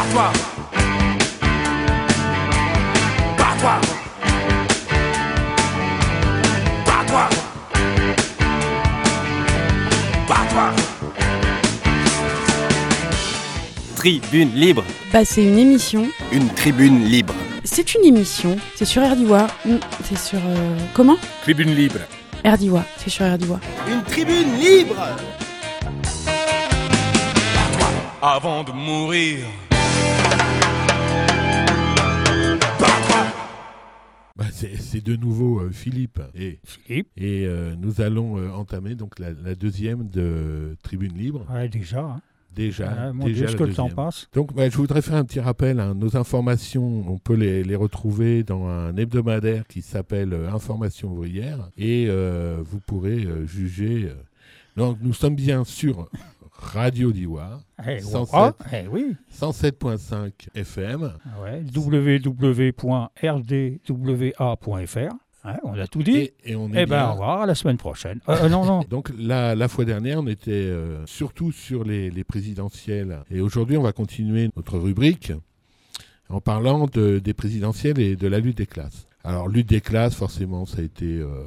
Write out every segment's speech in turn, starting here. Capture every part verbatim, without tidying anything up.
Bats-toi. Bats-toi. Bats-toi. Bats-toi. Tribune libre. Bah, c'est une émission. Une tribune libre. C'est une émission. C'est sur Erdiwa. C'est sur... Euh, comment ? Tribune libre. Erdiwa. C'est sur Erdiwa. Une tribune libre. Avant de mourir. Bah c'est, c'est de nouveau euh, Philippe. Et, Philippe. Et euh, nous allons euh, entamer donc la, la deuxième de Tribune Libre. Ouais, déjà. Hein. Déjà. Ah, mon déjà Dieu, ce que le temps passe. Donc bah, je voudrais faire un petit rappel. Hein. Nos informations, on peut les, les retrouver dans un hebdomadaire qui s'appelle euh, Information ouvrière. Et euh, vous pourrez euh, juger. Euh... Donc nous sommes bien sur Radio Diois, Eh, cent sept, ah, eh oui. cent sept virgule cinq F M. Ouais, w w w point r d w a point f r. Ouais, on a tout dit. Et, et on est Eh bien, au revoir, à la semaine prochaine. Euh, non, non. Donc la, la fois dernière, on était euh, surtout sur les, les présidentielles. Et aujourd'hui, on va continuer notre rubrique en parlant de, des présidentielles et de la lutte des classes. Alors, lutte des classes, forcément, ça a été euh,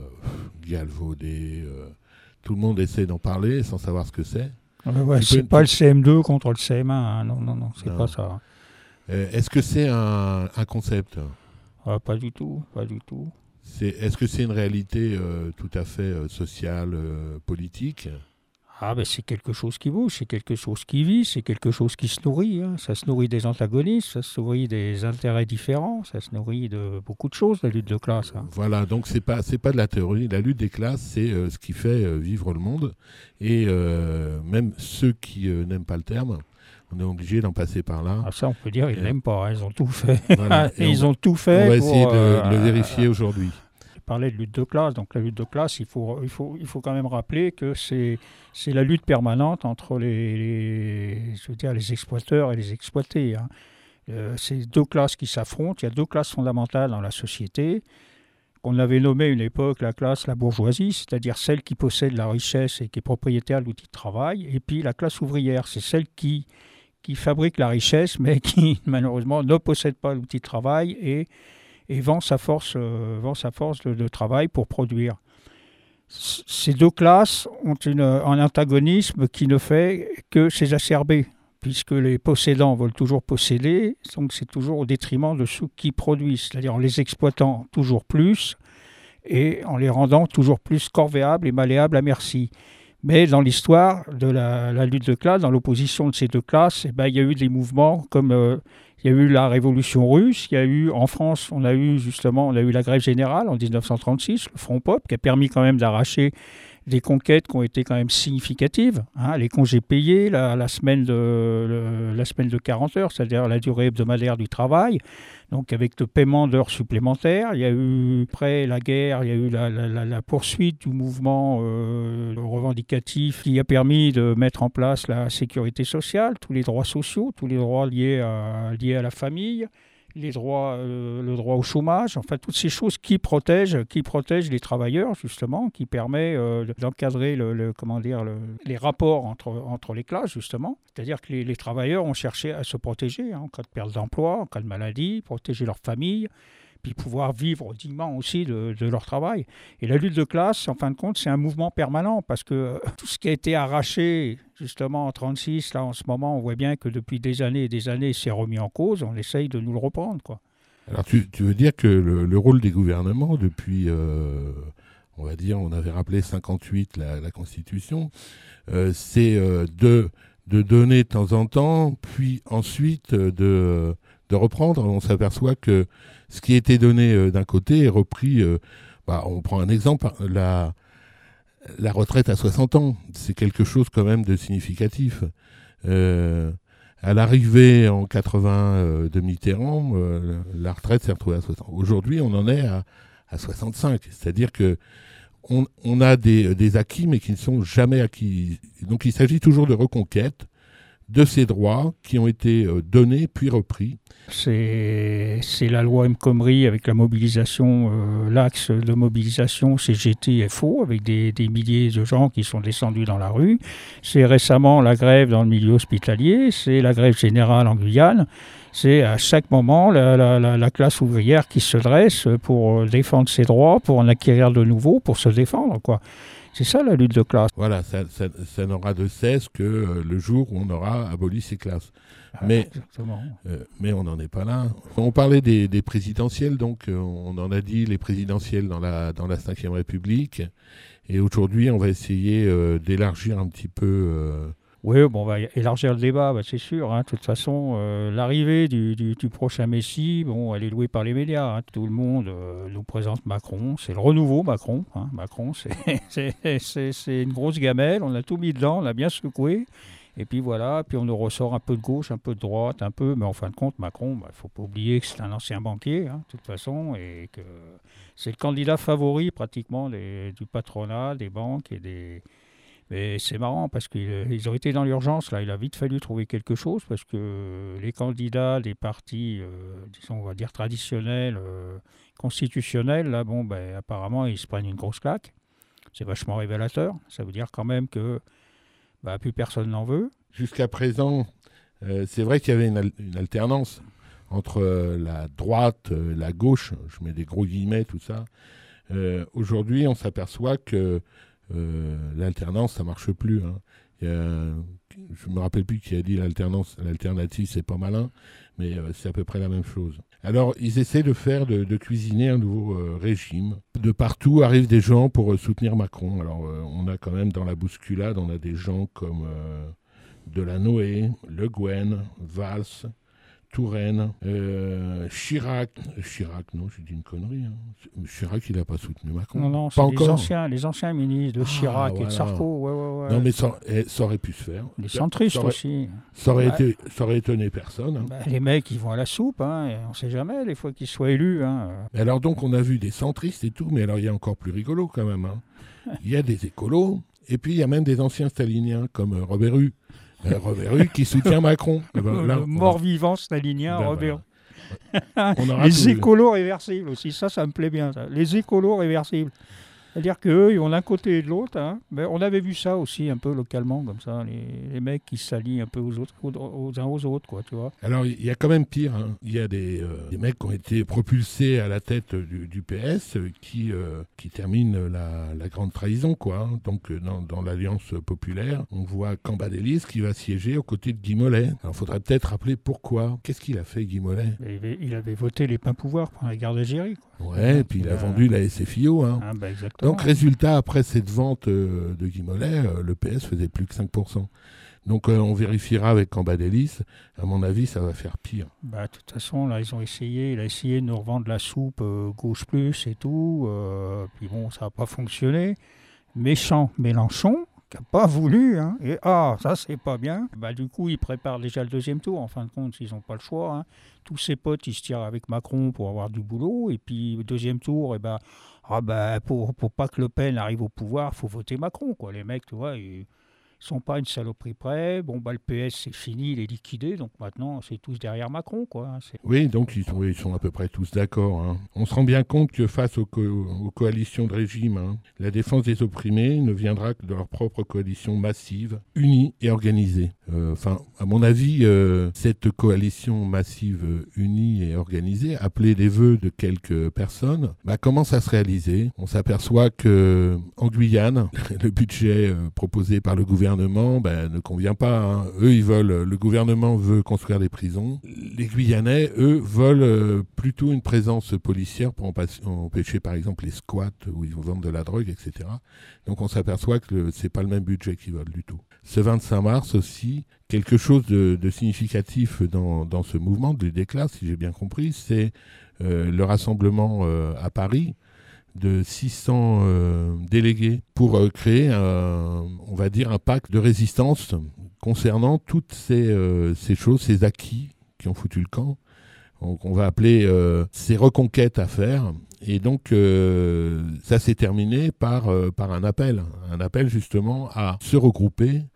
galvaudé. Euh, tout le monde essaie d'en parler sans savoir ce que c'est. Ouais, ouais, c'est peux... pas le C M deux contre le C M un. Hein. Non, non, non, c'est non. pas ça. Euh, est-ce que c'est un, un concept ? Ah, pas du tout, pas du tout. C'est, est-ce que c'est une réalité euh, tout à fait euh, sociale, euh, politique ? Ah, ben c'est quelque chose qui bouge, c'est quelque chose qui vit, c'est quelque chose qui se nourrit. Hein. Ça se nourrit des antagonistes, ça se nourrit des intérêts différents, ça se nourrit de beaucoup de choses, la lutte de classe. Hein. Voilà, donc c'est pas, c'est pas de la théorie. La lutte des classes, c'est euh, ce qui fait euh, vivre le monde. Et euh, même ceux qui euh, n'aiment pas le terme, on est obligé d'en passer par là. Ah, ça, on peut dire, ils et... n'aiment pas, hein, ils ont tout fait. Voilà. Et ils on, ont tout fait. On va pour, essayer de, euh, de le vérifier aujourd'hui. Je parlais de lutte de classe, donc la lutte de classe, il faut, il faut, il faut quand même rappeler que c'est, c'est la lutte permanente entre les, les, je veux dire, les exploiteurs et les exploités. Hein. Euh, c'est deux classes qui s'affrontent, il y a deux classes fondamentales dans la société, qu'on avait nommé à une époque la classe, la bourgeoisie, c'est-à-dire celle qui possède la richesse et qui est propriétaire de l'outil de travail, et puis la classe ouvrière, c'est celle qui, qui fabrique la richesse, mais qui malheureusement ne possède pas l'outil de travail et et vend sa force, euh, vend sa force de, de travail pour produire. C- ces deux classes ont une, un antagonisme qui ne fait que s'exacerber, puisque les possédants veulent toujours posséder, donc c'est toujours au détriment de ceux qui produisent, c'est-à-dire en les exploitant toujours plus et en les rendant toujours plus corvéables et malléables à merci. Mais dans l'histoire de la, la lutte de classe, dans l'opposition de ces deux classes, eh ben, il y a eu des mouvements comme... Euh, il y a eu la Révolution russe, il y a eu, en France, on a eu justement, on a eu la grève générale en dix-neuf cent trente-six, le Front Pop, qui a permis quand même d'arracher des conquêtes qui ont été quand même significatives. Hein, les congés payés, la, la, semaine de, le, la semaine de quarante heures, c'est-à-dire la durée hebdomadaire du travail, donc avec le paiement d'heures supplémentaires. Il y a eu, après la guerre, il y a eu la, la, la, la poursuite du mouvement euh, revendicatif qui a permis de mettre en place la sécurité sociale, tous les droits sociaux, tous les droits liés à, liés à la famille, les droits, euh, le droit au chômage, enfin toutes ces choses qui protègent, qui protègent les travailleurs justement, qui permet euh, d'encadrer le, le, comment dire, le, les rapports entre, entre les classes justement. C'est-à-dire que les, les travailleurs ont cherché à se protéger hein, en cas de perte d'emploi, en cas de maladie, protéger leur famille, puis pouvoir vivre dignement aussi de, de leur travail. Et la lutte de classe, en fin de compte, c'est un mouvement permanent parce que tout ce qui a été arraché justement en trente-six, là en ce moment, on voit bien que depuis des années et des années, c'est remis en cause, on essaye de nous le reprendre, quoi. Alors tu, tu veux dire que le, le rôle des gouvernements depuis, euh, on va dire, on avait rappelé cinquante-huit la, la Constitution, euh, c'est euh, de, de donner de temps en temps, puis ensuite de, de reprendre. On s'aperçoit que ce qui était donné euh, d'un côté est repris, euh, bah, on prend un exemple, la, la retraite à soixante ans, c'est quelque chose quand même de significatif. Euh, à l'arrivée en quatre-vingts euh, de Mitterrand, euh, la retraite s'est retrouvée à soixante. Aujourd'hui, on en est à, à soixante-cinq, c'est-à-dire que on, on a des, des acquis, mais qui ne sont jamais acquis. Donc il s'agit toujours de reconquête de ces droits qui ont été euh, donnés puis repris. C'est, c'est la loi El Khomri avec la mobilisation, euh, l'axe de mobilisation C G T F O avec des, des milliers de gens qui sont descendus dans la rue. C'est récemment la grève dans le milieu hospitalier, c'est la grève générale en Guyane. C'est à chaque moment la, la, la, la classe ouvrière qui se dresse pour défendre ses droits, pour en acquérir de nouveaux, pour se défendre, quoi. C'est ça la lutte de classe. Voilà, ça, ça, ça n'aura de cesse que euh, le jour où on aura aboli ces classes. Ah, mais, exactement. Euh, mais on n'en est pas là. On parlait des, des présidentielles, donc euh, on en a dit les présidentielles dans la, dans la cinquième République. Et aujourd'hui, on va essayer euh, d'élargir un petit peu... Euh, Oui, bon, on va élargir le débat, bah, c'est sûr. Hein. De toute façon, euh, l'arrivée du, du, du prochain Messie, bon, elle est louée par les médias. Hein. Tout le monde euh, nous présente Macron. C'est le renouveau Macron. Hein. Macron, c'est, c'est, c'est, c'est une grosse gamelle. On a tout mis dedans, on a bien secoué. Et puis voilà, puis on nous ressort un peu de gauche, un peu de droite, un peu. Mais en fin de compte, Macron, il bah, ne faut pas oublier que c'est un ancien banquier, hein, de toute façon, et que c'est le candidat favori pratiquement des, du patronat, des banques et des... Mais c'est marrant parce qu'ils ont été dans l'urgence, là. Il a vite fallu trouver quelque chose parce que les candidats des partis, euh, disons, on va dire traditionnels, euh, constitutionnels, là, bon, ben, apparemment, ils se prennent une grosse claque. C'est vachement révélateur. Ça veut dire quand même que bah, plus personne n'en veut. Jusqu'à présent, euh, c'est vrai qu'il y avait une, al- une alternance entre euh, la droite, euh, la gauche, je mets des gros guillemets, tout ça. Euh, aujourd'hui, on s'aperçoit que Euh, l'alternance, ça marche plus. Hein. Il y a, je me rappelle plus qui a dit l'alternance, l'alternative, c'est pas malin, mais euh, c'est à peu près la même chose. Alors, ils essaient de faire, de, de cuisiner un nouveau euh, régime. De partout arrivent des gens pour euh, soutenir Macron. Alors, euh, on a quand même dans la bousculade, on a des gens comme euh, Delanoë, Le Guen, Valls, Touraine, euh, Chirac. Chirac, non, j'ai dit une connerie. Hein. Chirac, il n'a pas soutenu Macron. Non, non, pas c'est les encore. anciens, les anciens ministres de Ah, Chirac et voilà. de Sarko. Ouais, ouais, ouais. Non, mais ça, eh, ça aurait pu se faire. Les centristes ça aurait, aussi. Ça aurait, Ouais. été, ça aurait étonné personne. Hein. Bah, les mecs, ils vont à la soupe. Hein, et on ne sait jamais, les fois qu'ils soient élus. Hein. Alors donc, on a vu des centristes et tout, mais alors il y a encore plus rigolo quand même. Hein. Il y a des écolos, et puis il y a même des anciens staliniens, comme euh, Robert Hue. Euh, Robert Hue qui soutient Macron. Eh ben, là, Le on mort-vivant stalinien, Ben, Robert. voilà. On aura Les tout vu. écolos réversibles aussi, ça, ça me plaît bien. Ça. Les écolos réversibles. C'est-à-dire qu'eux, ils vont d'un côté et de l'autre. Hein. Mais on avait vu ça aussi un peu localement, comme ça, les, les mecs qui s'allient un peu aux autres, aux, aux uns aux autres, quoi, tu vois. Alors, il y a quand même pire. Hein. Il y a des, euh, des mecs qui ont été propulsés à la tête du, du P S euh, qui, euh, qui terminent la, la grande trahison, quoi. Hein. Donc, euh, dans, dans l'Alliance populaire, on voit Cambadélis qui va siéger aux côtés de Guy Mollet. Alors, il faudrait peut-être rappeler pourquoi. Qu'est-ce qu'il a fait, Guy Mollet ? Il avait, il avait voté les pleins pouvoirs pendant la guerre d'Algérie, quoi. Ouais, et puis il a Euh, vendu la S F I O. Hein. Ah, bah, exactement. Donc, résultat, après cette vente euh, de Guy Mollet, euh, le P S faisait plus que cinq pour cent. Donc, euh, on vérifiera avec Cambadélis. À mon avis, ça va faire pire. Bah, de toute façon, là, ils ont essayé, il a essayé de nous revendre la soupe euh, gauche plus et tout. Euh, puis bon, ça n'a pas fonctionné. Méchant Mélenchon, qui n'a pas voulu. Hein, et ah, ça, c'est pas bien. Bah, du coup, ils préparent déjà le deuxième tour. En fin de compte, ils n'ont pas le choix. Hein. Tous ses potes, ils se tirent avec Macron pour avoir du boulot. Et puis, le deuxième tour, et bah, ah, bah, pour, pour pas que Le Pen arrive au pouvoir, il faut voter Macron, quoi. Les mecs, tu vois, ils sont pas une saloperie près. Bon, bah, le P S, c'est fini, il est liquidé. Donc maintenant, c'est tous derrière Macron, quoi. C'est... Oui, donc ils sont, ils sont à peu près tous d'accord. Hein. On se rend bien compte que face aux, co- aux coalitions de régime, hein, la défense des opprimés ne viendra que de leur propre coalition massive, unie et organisée. Enfin, euh, à mon avis, euh, cette coalition massive, euh, unie et organisée, appelée des vœux de quelques personnes, bah, commence à se réaliser. On s'aperçoit que en Guyane, le budget euh, proposé par le gouvernement Ben, ne convient pas. Hein. Eux, ils veulent, le gouvernement veut construire des prisons. Les Guyanais, eux, veulent euh, plutôt une présence policière pour empêcher, par exemple, les squats où ils vendent de la drogue, et cetera. Donc, on s'aperçoit que le, c'est pas le même budget qu'ils veulent du tout. Ce vingt-cinq mars aussi, quelque chose de, de significatif dans, dans ce mouvement de déclat, si j'ai bien compris, c'est euh, le rassemblement euh, à Paris de six cents euh, délégués pour euh, créer, un, on va dire, un pacte de résistance concernant toutes ces, euh, ces choses, ces acquis qui ont foutu le camp. Donc, on va appeler euh, ces reconquêtes à faire. Et donc, euh, ça s'est terminé par, euh, par un appel, un appel justement à se regrouper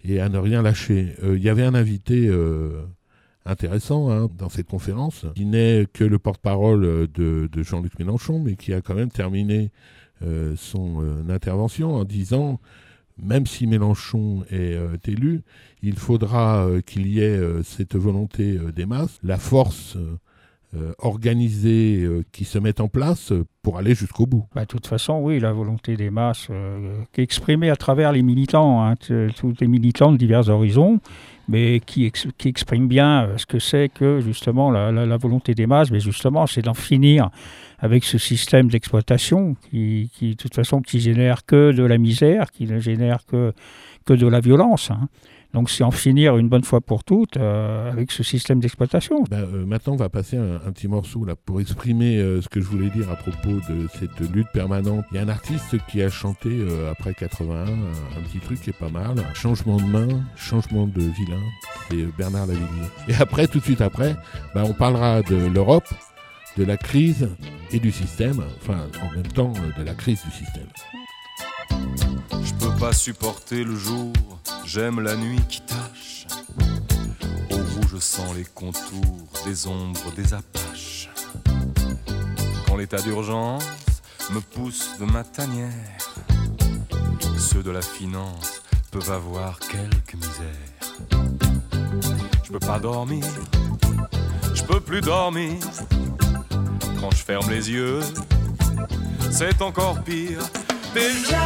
et à ne rien lâcher. Il euh, y avait un invité euh, intéressant hein, dans cette conférence, qui n'est que le porte-parole de, de Jean-Luc Mélenchon, mais qui a quand même terminé euh, son euh, intervention en disant, même si Mélenchon est euh, élu, il faudra euh, qu'il y ait euh, cette volonté euh, des masses, la force euh, Euh, organisées euh, qui se mettent en place euh, pour aller jusqu'au bout. Bah, de toute façon, oui, la volonté des masses euh, qui est exprimée à travers les militants, hein, t- tous les militants de divers horizons, mais qui, ex- qui expriment bien euh, ce que c'est que justement la, la, la volonté des masses, mais justement c'est d'en finir avec ce système d'exploitation qui, qui de toute façon, qui génère que de la misère, qui ne génère que, que de la violence. Hein. Donc c'est en finir une bonne fois pour toutes euh, avec ce système d'exploitation. Ben, euh, maintenant, on va passer un, un petit morceau là, pour exprimer euh, ce que je voulais dire à propos de cette lutte permanente. Il y a un artiste qui a chanté euh, après quatre-vingt-un un, un petit truc qui est pas mal. Changement de main, changement de vilain. C'est Bernard Lavilliers. Et après, tout de suite après, ben, on parlera de l'Europe, de la crise et du système. Enfin, en même temps, de la crise du système. Je peux pas supporter le jour, j'aime la nuit qui tâche. Au rouge je sens les contours des ombres des Apaches. Quand l'état d'urgence me pousse de ma tanière, ceux de la finance peuvent avoir quelque misère. Je peux pas dormir, je peux plus dormir. Quand je ferme les yeux, c'est encore pire. Déjà,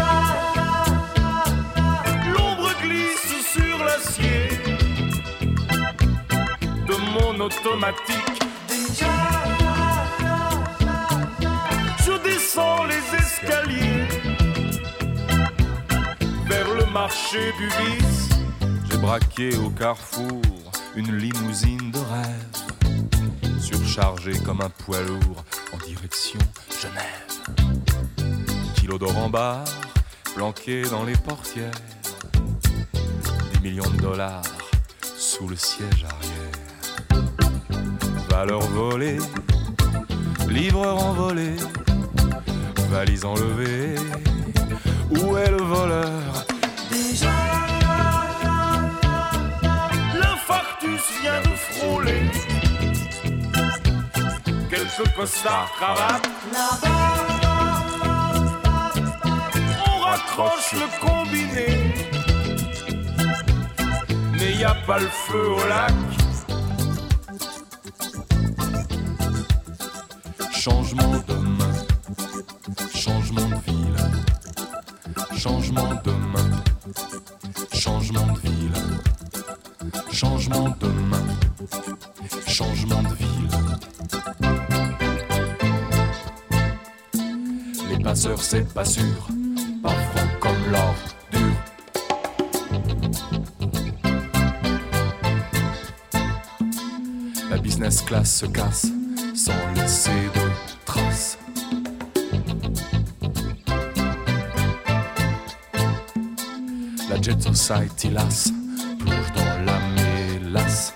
l'ombre glisse sur l'acier de mon automatique. Déjà, je descends les escaliers vers le marché du vice. J'ai braqué au carrefour une limousine de rêve, surchargée comme un poids lourd en direction Genève. L'odeur en barre, planqué dans les portières, dix millions de dollars sous le siège arrière. Valeur volée, livreur envolé, valise enlevée, où est le voleur? Déjà, l'infarctus vient de frôler, quelques costards cravates, accroche le combiné, mais y a pas le feu au lac. Changement de main, changement de ville, changement de main, changement de ville, changement de main, changement de ville. Les passeurs, c'est pas sûr, pas franc comme l'or dur. La business class se casse sans laisser de traces. La jet society lasse plonge dans la mélasse.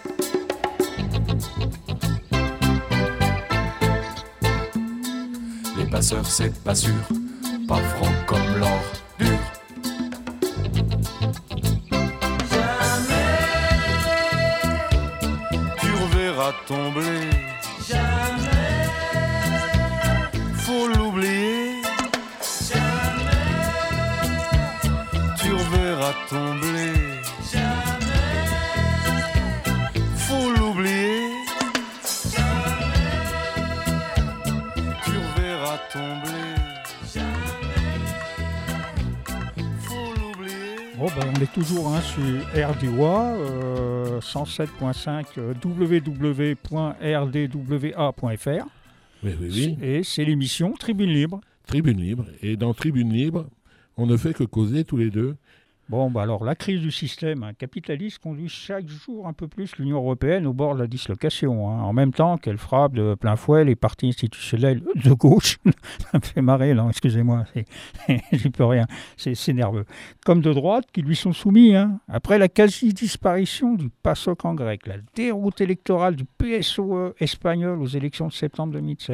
Les passeurs, c'est pas sûr, pas franc comme l'or dur. Jamais tu reverras ton blé. Jamais faut l'oublier. Jamais tu reverras ton blé. Jamais faut l'oublier. Jamais tu reverras ton blé. Bon, ben, on est toujours hein, sur R D W A, euh, cent sept point cinq euh, w w w point r d w a point f r. Oui, oui, oui. Et c'est l'émission Tribune Libre. Tribune Libre. Et dans Tribune Libre, on ne fait que causer tous les deux. Bon, bah alors la crise du système hein, capitaliste conduit chaque jour un peu plus l'Union européenne au bord de la dislocation, hein, en même temps qu'elle frappe de plein fouet les partis institutionnels de gauche. Ça me fait marrer, là, excusez-moi, c'est, j'y peux rien, c'est, c'est nerveux. Comme de droite qui lui sont soumis. Hein. Après la quasi-disparition du PASOK en grec, la déroute électorale du P S O E espagnol aux élections de septembre deux mille seize,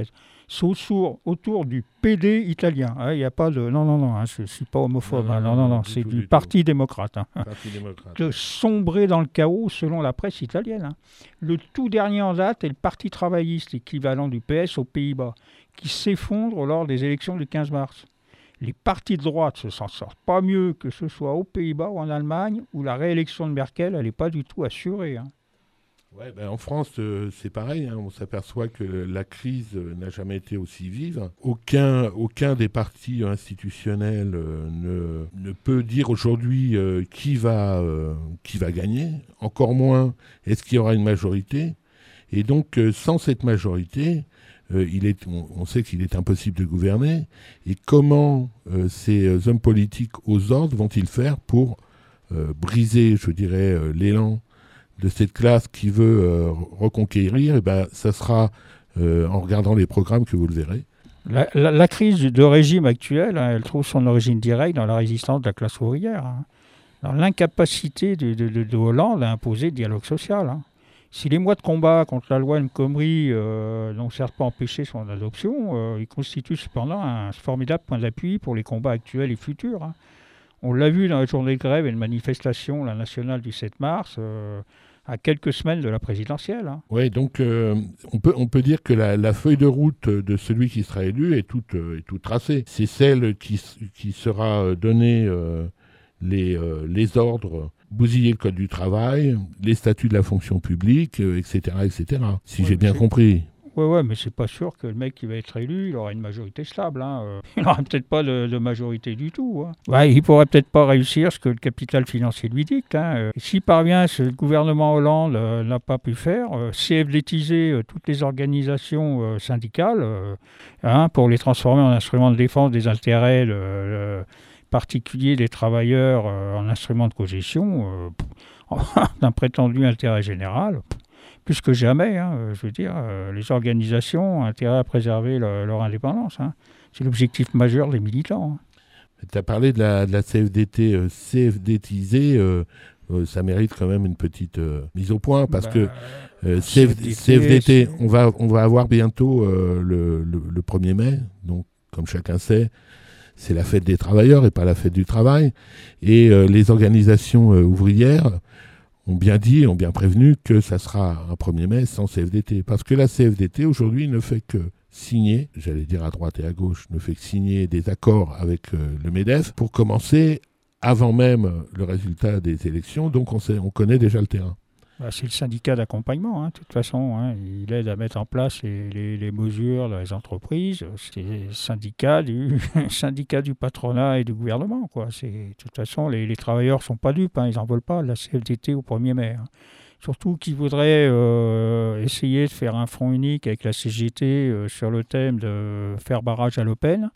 c'est autour, autour du P D italien. Il hein, n'y a pas de... Non, non, non, hein, je ne suis pas homophobe. Non, hein, non, non, non, non c'est du, du Parti démocrate. Hein. Parti démocrate. De sombrer dans le chaos selon la presse italienne. Hein. Le tout dernier en date est le Parti travailliste, équivalent du P S aux Pays-Bas, qui s'effondre lors des élections du quinze mars. Les partis de droite ne s'en sortent pas mieux que ce soit aux Pays-Bas ou en Allemagne, où la réélection de Merkel, elle n'est pas du tout assurée. Hein. Ouais, ben en France, euh, c'est pareil. Hein, on s'aperçoit que la crise euh, n'a jamais été aussi vive. Aucun, aucun des partis institutionnels euh, ne, ne peut dire aujourd'hui euh, qui, va, euh, qui va gagner. Encore moins, est-ce qu'il y aura une majorité. Et donc, euh, sans cette majorité, euh, il est, on, on sait qu'il est impossible de gouverner. Et comment euh, ces hommes politiques aux ordres vont-ils faire pour euh, briser, je dirais, euh, l'élan de cette classe qui veut euh, reconquérir, et ben, ça sera euh, en regardant les programmes que vous le verrez. La, la, la crise de régime actuel, hein, elle trouve son origine directe dans la résistance de la classe ouvrière, hein, dans l'incapacité de, de, de, de Hollande à imposer le dialogue social. Hein. Si les mois de combat contre la loi El Khomri euh, n'ont certes pas empêché son adoption, euh, ils constituent cependant un formidable point d'appui pour les combats actuels et futurs. Hein. On l'a vu dans la journée de grève et de manifestation la nationale du sept mars, euh, à quelques semaines de la présidentielle. Hein. Oui, donc euh, on, peut, on peut dire que la, la feuille de route de celui qui sera élu est toute, euh, est toute tracée. C'est celle qui, qui sera donnée euh, les, euh, les ordres, bousiller le code du travail, les statuts de la fonction publique, euh, et cetera, et cetera. Si ouais, j'ai bien compris. Oui, ouais, mais c'est pas sûr que le mec qui va être élu, il aura une majorité stable. Hein. Euh, il n'aura peut-être pas de, de majorité du tout. Hein. Ouais, il pourrait peut-être pas réussir ce que le capital financier lui dicte. Hein. Euh, s'il parvient, ce que le gouvernement Hollande euh, n'a pas pu faire, euh, C F D-tiser euh, toutes les organisations euh, syndicales euh, hein, pour les transformer en instruments de défense des intérêts le, le particuliers des travailleurs euh, en instruments de cogestion euh, d'un prétendu intérêt général. Plus que jamais, hein, je veux dire, euh, les organisations ont intérêt à préserver le, leur indépendance. Hein. C'est l'objectif majeur des militants. Hein. Tu as parlé de la, de la C F D T, euh, C F D-tisée, euh, euh, ça mérite quand même une petite euh, mise au point, parce bah, que euh, C F D T, C F D T on, va, on va avoir bientôt euh, le, le, le premier mai, donc comme chacun sait, c'est la fête des travailleurs et pas la fête du travail. Et euh, les organisations euh, ouvrières ont bien dit, ont bien prévenu que ça sera un premier mai sans C F D T. Parce que la C F D T, aujourd'hui, ne fait que signer, j'allais dire à droite et à gauche, ne fait que signer des accords avec euh, le MEDEF pour commencer avant même le résultat des élections. Donc on, sait, on connaît déjà le terrain. Bah, c'est le syndicat d'accompagnement, hein, de toute façon. Hein. Il aide à mettre en place les, les, les mesures dans les entreprises. C'est le syndicat du, syndicat du patronat et du gouvernement. Quoi. C'est, de toute façon, les, les travailleurs ne sont pas dupes. Hein. Ils n'en veulent pas de la C F D T au premier mai. Hein. Surtout qu'ils voudraient euh, essayer de faire un front unique avec la C G T euh, sur le thème de faire barrage à Le Pen.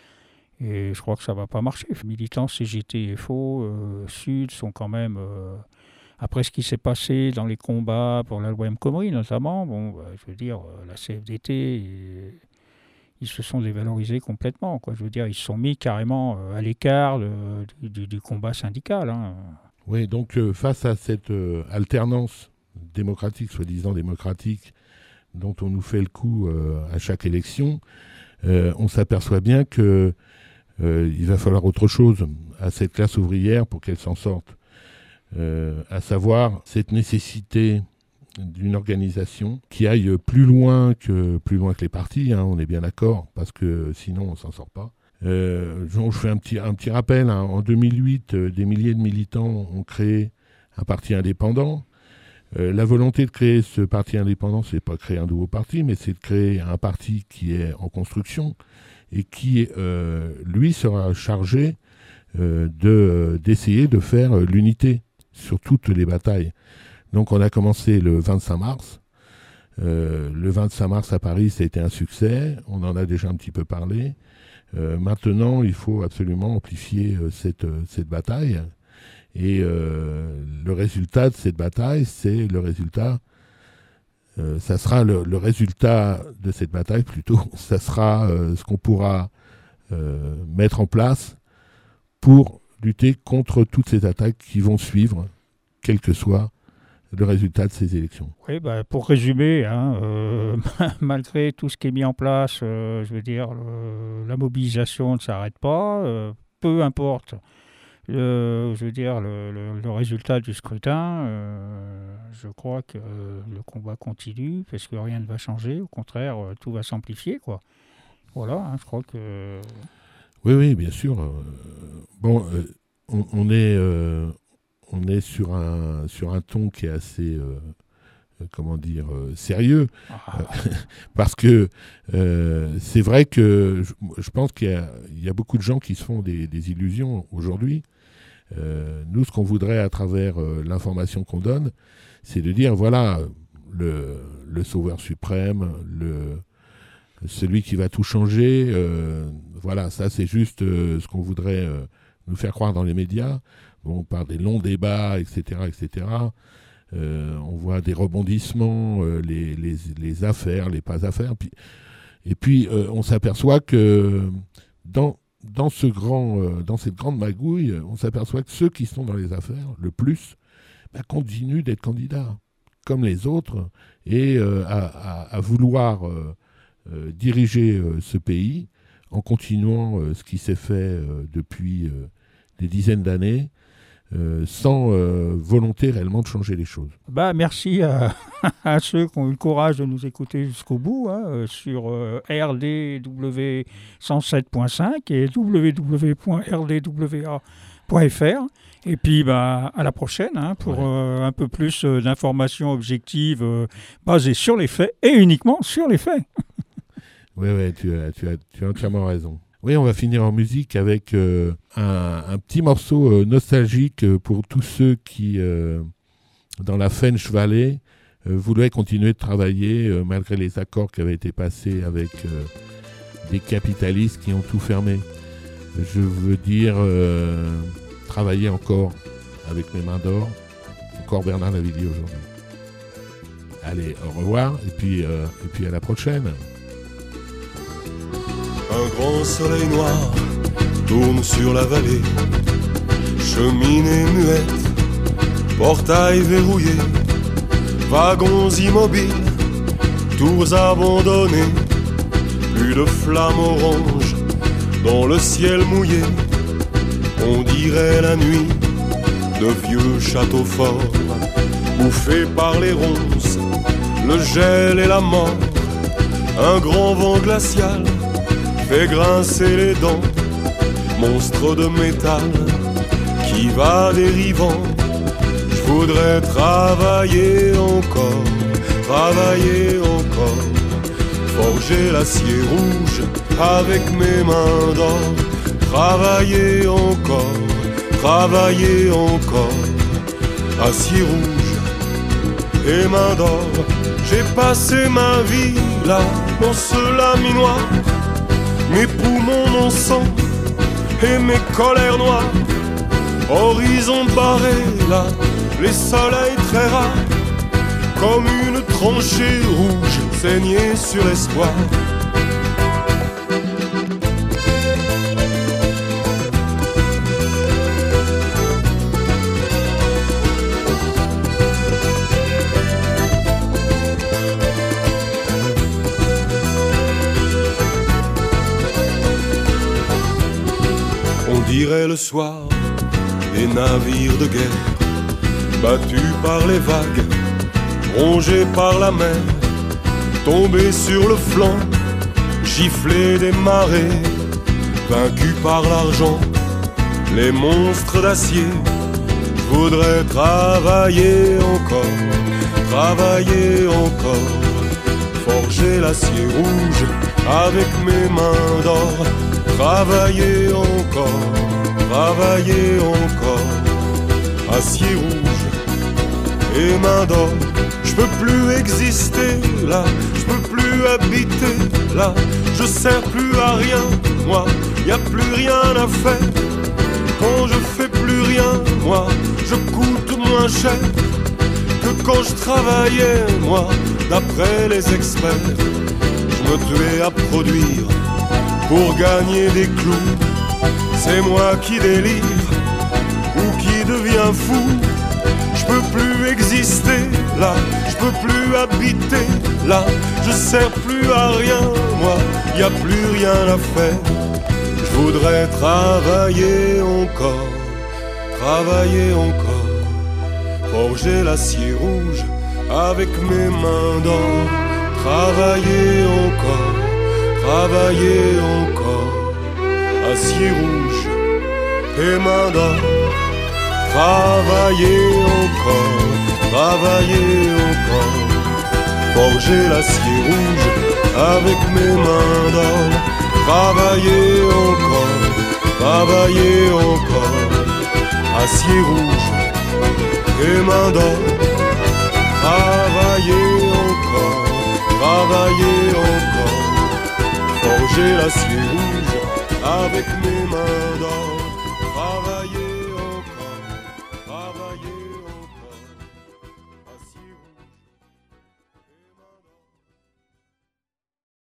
Et je crois que ça ne va pas marcher. Les militants C G T et F O, euh, Sud sont quand même... Euh, Après ce qui s'est passé dans les combats pour la loi El Khomri notamment, bon, bah, je veux dire, la C F D T, ils, ils se sont dévalorisés complètement. Quoi. Je veux dire, ils se sont mis carrément à l'écart de, du, du combat syndical. Hein. Oui, donc euh, face à cette euh, alternance démocratique, soi-disant démocratique, dont on nous fait le coup euh, à chaque élection, euh, on s'aperçoit bien qu'il euh, va falloir autre chose à cette classe ouvrière pour qu'elle s'en sorte. Euh, à savoir cette nécessité d'une organisation qui aille plus loin que, plus loin que les partis, hein, on est bien d'accord, parce que sinon on ne s'en sort pas. Euh, je, je fais un petit, un petit rappel, hein, en deux mille huit, euh, des milliers de militants ont créé un parti indépendant. Euh, la volonté de créer ce parti indépendant, c'est pas créer un nouveau parti, mais c'est de créer un parti qui est en construction et qui, euh, lui, sera chargé euh, de, d'essayer de faire l'unité sur toutes les batailles. Donc on a commencé le vingt-cinq mars. Euh, le vingt-cinq mars à Paris, ça a été un succès. On en a déjà un petit peu parlé. Euh, maintenant, il faut absolument amplifier euh, cette, euh, cette bataille. Et euh, le résultat de cette bataille, c'est le résultat... Euh, ça sera le, le résultat de cette bataille, plutôt. Ça sera euh, ce qu'on pourra euh, mettre en place pour lutter contre toutes ces attaques qui vont suivre, quelle que soit le résultat de ces élections. Oui, bah, pour résumer, hein, euh, malgré tout ce qui est mis en place, euh, je veux dire, le, la mobilisation ne s'arrête pas, euh, peu importe, le, je veux dire, le, le, le résultat du scrutin, euh, je crois que euh, le combat continue, parce que rien ne va changer, au contraire, euh, tout va s'amplifier, quoi. Voilà, hein, je crois que... Oui, oui, bien sûr. Euh, bon, euh, on, on est... Euh, On est sur un, sur un ton qui est assez, euh, comment dire, euh, sérieux. Ah. Euh, parce que euh, c'est vrai que je, je pense qu'il y a, il y a beaucoup de gens qui se font des, des illusions aujourd'hui. Euh, nous, ce qu'on voudrait à travers euh, l'information qu'on donne, c'est de dire, voilà, le, le sauveur suprême, le, celui qui va tout changer, euh, voilà, ça c'est juste euh, ce qu'on voudrait euh, nous faire croire dans les médias. Bon, par des longs débats, et cetera, et cetera. Euh, on voit des rebondissements, euh, les, les, les affaires, les pas affaires. Puis, et puis, euh, on s'aperçoit que dans, dans, ce grand, euh, dans cette grande magouille, on s'aperçoit que ceux qui sont dans les affaires, le plus, bah, continuent d'être candidats, comme les autres, et euh, à, à, à vouloir euh, euh, diriger euh, ce pays en continuant euh, ce qui s'est fait euh, depuis euh, des dizaines d'années, Euh, sans euh, volonté réellement de changer les choses. Bah, merci à, à ceux qui ont eu le courage de nous écouter jusqu'au bout, hein, euh, sur euh, R D W cent sept point cinq et w w w point r d w a point f r. Et puis bah, à la prochaine, hein, pour ouais. euh, un peu plus euh, d'informations objectives euh, basées sur les faits et uniquement sur les faits. Oui, ouais, tu, as, tu, as, tu as entièrement raison. Oui, on va finir en musique avec euh, un, un petit morceau euh, nostalgique pour tous ceux qui, euh, dans la Fench Valley, euh, voulaient continuer de travailler euh, malgré les accords qui avaient été passés avec euh, des capitalistes qui ont tout fermé. Je veux dire, euh, travailler encore avec mes mains d'or. Encore Bernard Lavilliers aujourd'hui. Allez, au revoir et puis, euh, et puis à la prochaine. Un grand soleil noir tourne sur la vallée, cheminée muette, portail verrouillé, wagons immobiles, tours abandonnées, plus de flammes oranges dans le ciel mouillé. On dirait la nuit de vieux châteaux forts, bouffés par les ronces, le gel et la mort. Un grand vent glacial fait grincer les dents, monstre de métal qui va dérivant. Je voudrais travailler encore, travailler encore, forger l'acier rouge avec mes mains d'or. Travailler encore, travailler encore, acier rouge et mains d'or. J'ai passé ma vie là, dans ce laminoir. Mes poumons, mon sang et mes colères noires. Horizon barré là, les soleils très rares, comme une tranchée rouge saignée sur l'espoir. Dirait le soir, les navires de guerre, battus par les vagues, rongés par la mer, tombés sur le flanc, giflés des marées, vaincus par l'argent, les monstres d'acier. Je voudrais travailler encore, travailler encore, forger l'acier rouge avec mes mains d'or. Travailler encore, travailler encore, acier rouge et main d'or. Je peux plus exister là, je peux plus habiter là, je sers plus à rien, moi, y a plus rien à faire. Quand je fais plus rien, moi, je coûte moins cher que quand je travaillais, moi, d'après les experts. Je me tuais à produire pour gagner des clous, c'est moi qui délire ou qui devient fou. Je peux plus exister là, je peux plus habiter là, je sers plus à rien, moi, y a plus rien à faire. Je voudrais travailler encore, travailler encore, forger l'acier rouge avec mes mains d'or, travailler encore, travailler encore, acier rouge et mains d'or, travailler encore, travailler encore, forger l'acier rouge avec mes mains d'or, travailler encore, travailler encore, acier rouge et mains d'or, travailler encore, travailler encore, forger l'acier rouge avec mes mains.